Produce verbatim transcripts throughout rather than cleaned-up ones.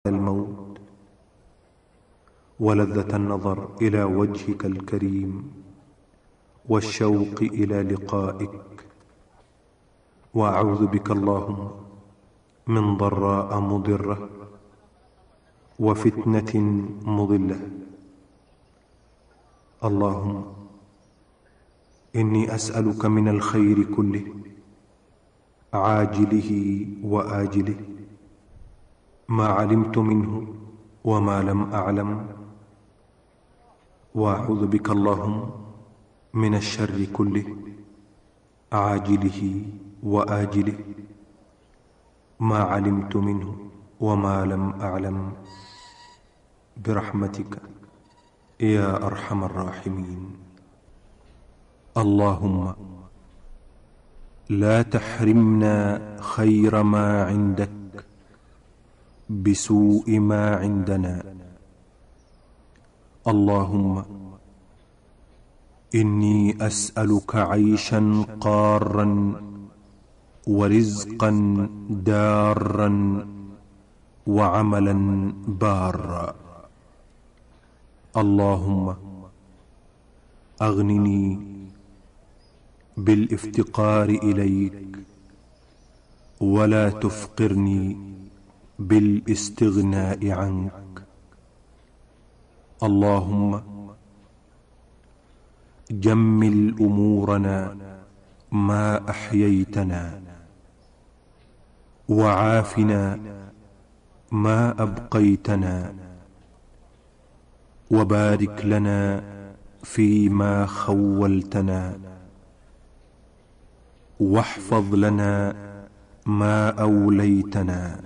الموت ولذة النظر إلى وجهك الكريم والشوق إلى لقائك. وأعوذ بك اللهم من ضراء مضرة وفتنة مضلة. اللهم إني أسألك من الخير كله عاجله وآجله ما علمت منه وما لم أعلم، وأعوذ بك اللهم من الشر كله عاجله وآجله ما علمت منه وما لم أعلم، برحمتك يا أرحم الراحمين. اللهم لا تحرمنا خير ما عندك بسوء ما عندنا. اللهم إني أسألك عيشا قارا ورزقا دارا وعملا بارا. اللهم أغنني بالافتقار إليك ولا تفقرني بالاستغناء عنك. اللهم جمل أمورنا ما أحييتنا وعافنا ما أبقيتنا، وبارك لنا فيما خولتنا، واحفظ لنا ما أوليتنا،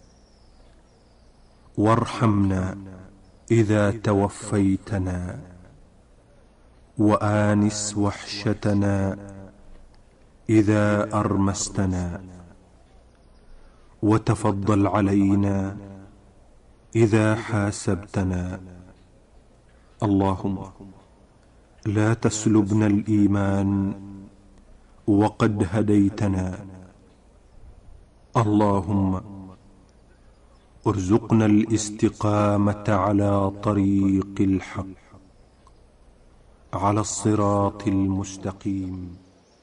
وارحمنا إذا توفيتنا، وآنس وحشتنا إذا أرمستنا، وتفضل علينا إذا حاسبتنا. اللهم لا تسلبنا الإيمان وقد هديتنا. اللهم ارزقنا الاستقامة على طريق الحق على الصراط المستقيم.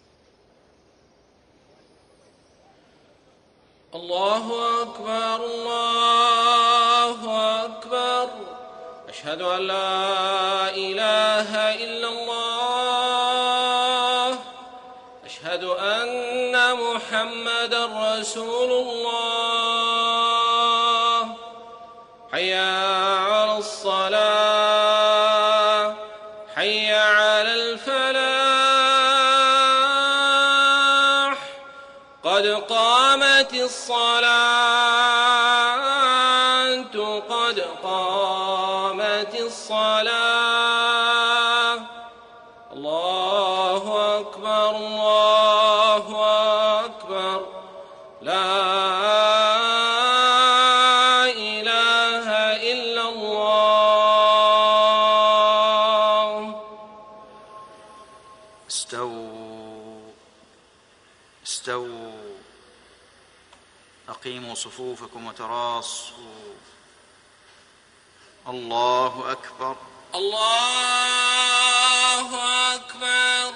الله أكبر الله أكبر، أشهد أن لا إله إلا الله، أشهد أن محمدا رسول الله. حي على الصلاة، حي على الفلاح، قد قامت الصلاة، قد قامت الصلاة. الله أكبر الله أكبر، لا إله إلا الله. استووا استووا، أقيموا صفوفكم وتراصوا. الله أكبر الله أكبر.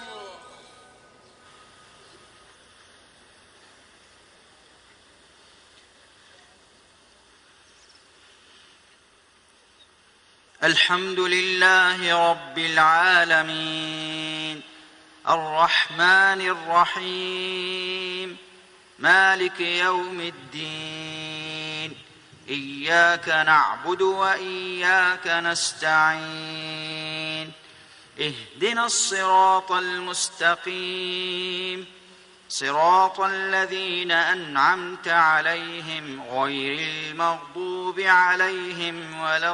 الحمد لله رب العالمين، الرحمن الرحيم، مالك يوم الدين. إياك نعبد وإياك نستعين، اهدنا الصراط المستقيم، صراط الذين أنعمت عليهم غير المغضوب عليهم ولا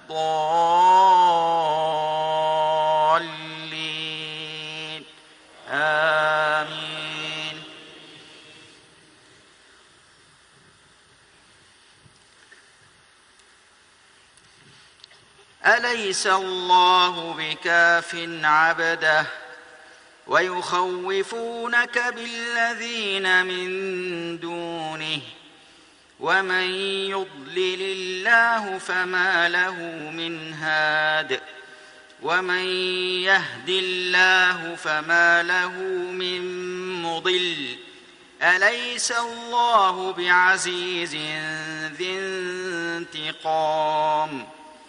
الضالين. آمين. أليس الله بكاف عبده ويخوفونك بالذين من دونه ومن يضلل الله فما له من هاد ومن يهد الله فما له من مضل أليس الله بعزيز ذي انتقام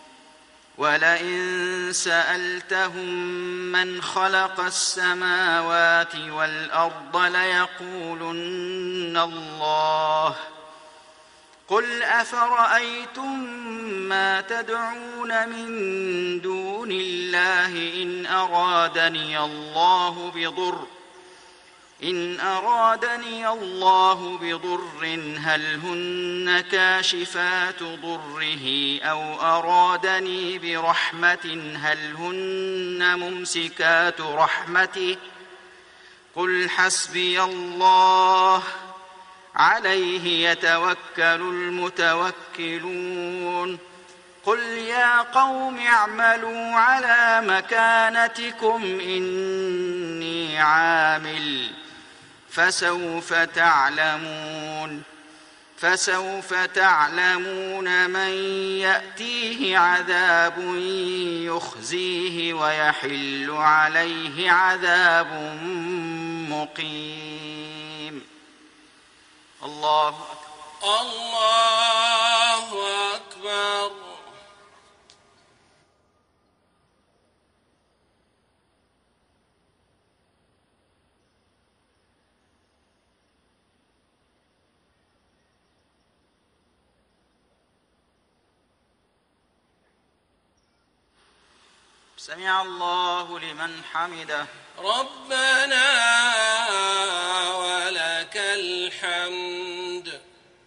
ولئن سألتهم من خلق السماوات والأرض ليقولن الله قل أفرأيتم ما تدعون من دون الله إن أرادني الله بضر إن أرادني الله بضر هل هن كاشفات ضره أو أرادني برحمة هل هن ممسكات رحمته قل حسبي الله عليه يتوكل المتوكلون قل يا قوم اعملوا على مكانتكم إني عامل فسوف تعلمون فسوف تعلمون من يأتيه عذاب يخزيه ويحل عليه عذاب مقيم. الله أكبر. الله أكبر. سمع الله لمن حمده. ربنا ولك الحمد.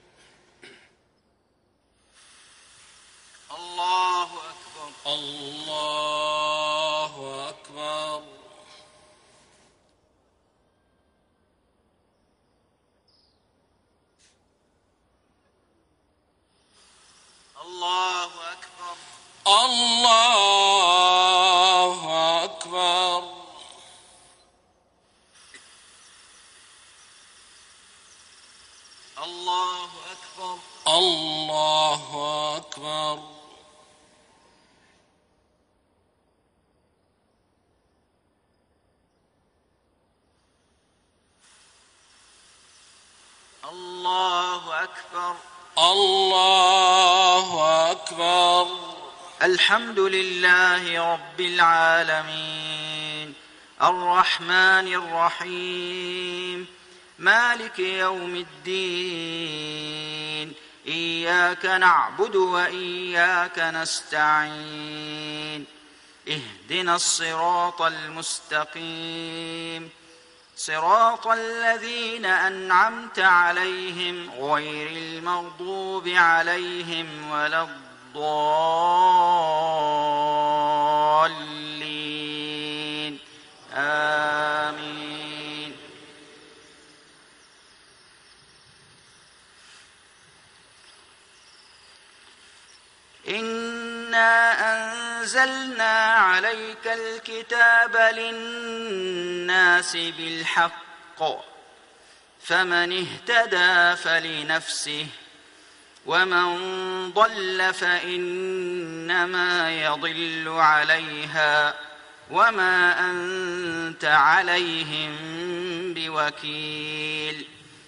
الله أكبر. الله أكبر. الله أكبر. الله أكبر. الله أكبر. الله أكبر. الله أكبر. الله أكبر. الحمد لله رب العالمين الرحمن الرحيم مالك يوم الدين إياك نعبد وإياك نستعين اهدنا الصراط المستقيم صراط الذين أنعمت عليهم غير المغضوب عليهم ولا الضالين آمين. إنا أنزلنا عليك الكتاب للناس بالحق فمن اهتدى فلنفسه ومن ضل فإنما يضل عليها وما أنت عليهم بوكيل.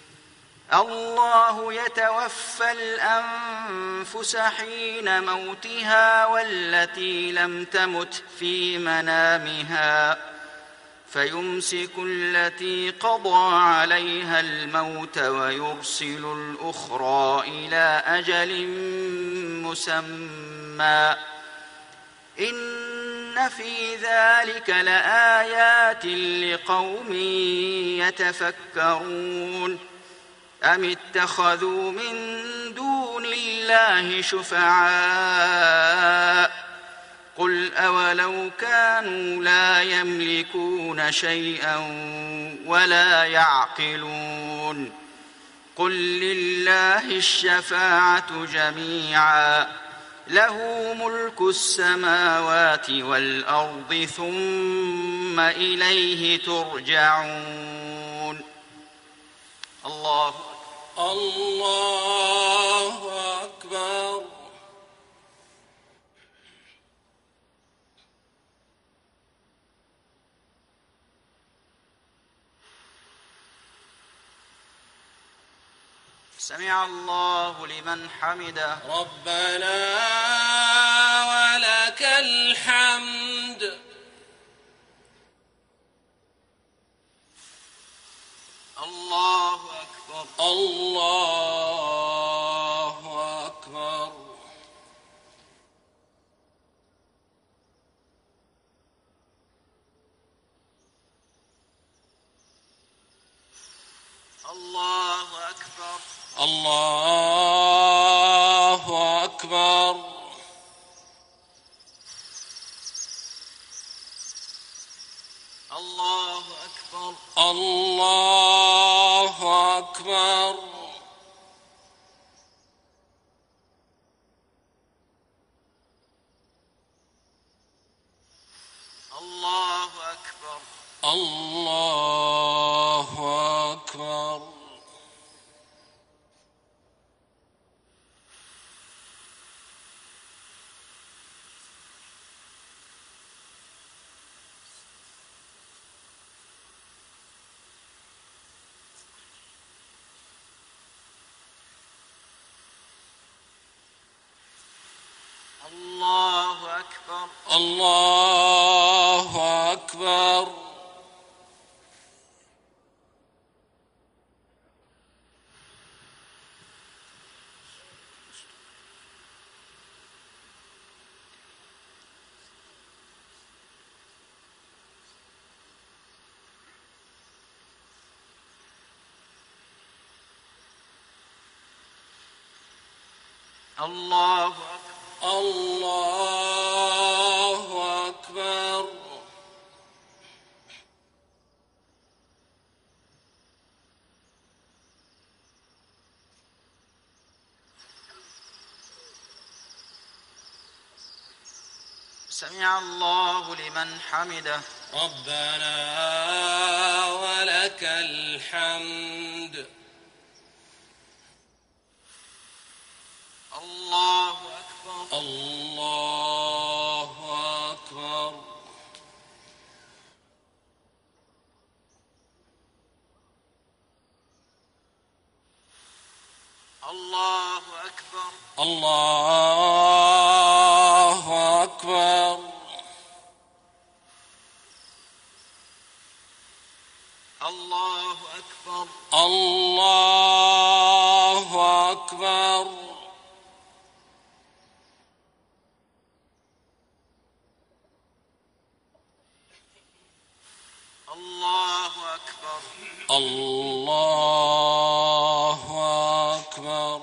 الله يتوفى الأنفس حين موتها والتي لم تمت في منامها فيمسك التي قضى عليها الموت ويرسل الأخرى إلى أجل مسمى إن في ذلك لآيات لقوم يتفكرون. أم اتخذوا من دون الله شفعاء قل أولو كانوا لا يملكون شيئا ولا يعقلون قل لله الشفاعة جميعا له ملك السماوات والأرض ثم إليه ترجعون. الله الله سمع الله لمن حمده. ربنا ولك الحمد. الله أكبر. الله أكبر. الله أكبر. الله أكبر. الله أكبر. الله أكبر. الله أكبر. الله أكبر. الله أكبر. الله أكبر. الله أكبر. الله أكبر. سمع الله لمن حمده. ربنا ولك الحمد. الله أكبر. الله أكبر. الله أكبر. الله أكبر. الله أكبر. الله أكبر. الله أكبر. الله أكبر.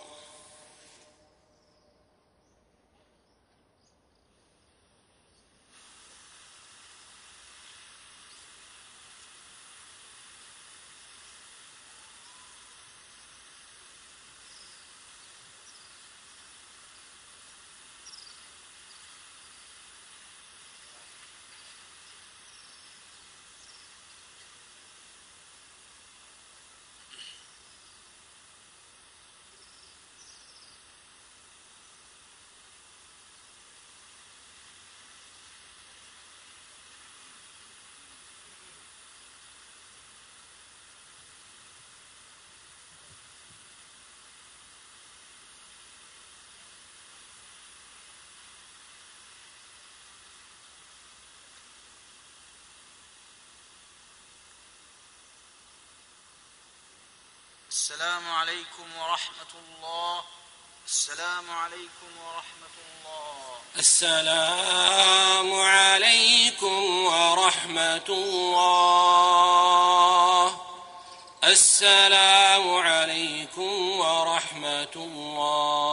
السلام عليكم ورحمة الله. السلام عليكم ورحمة الله. السلام عليكم ورحمة الله. السلام عليكم ورحمة الله.